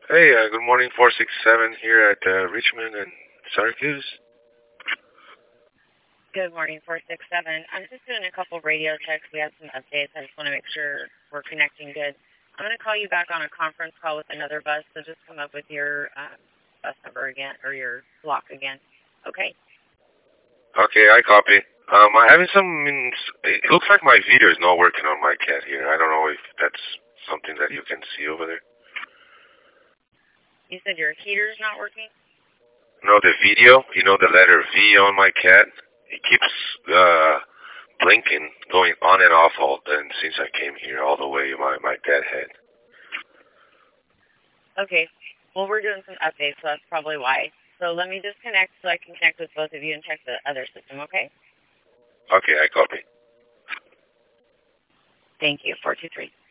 Hey, good morning, 467 here at Richmond and Syracuse. Good morning, 467. I'm just doing a couple radio checks. We have some updates. I just want to make sure we're connecting good. I'm going to call you back on a conference call with another bus, so just come up with your bus number again, or your block again. Okay? Okay, I copy. I'm having some. It looks like my video is not working on my cat here. I don't know if that's something that you can see over there. You said your heater's not working? No, the video. You know the letter V on my cat. It keeps blinking, going on and off all then since I came here all the way my dead head. Okay. Well, we're doing some updates, so that's probably why. So let me just connect so I can connect with both of you and check the other system, okay? Okay, I copy. Thank you, 423.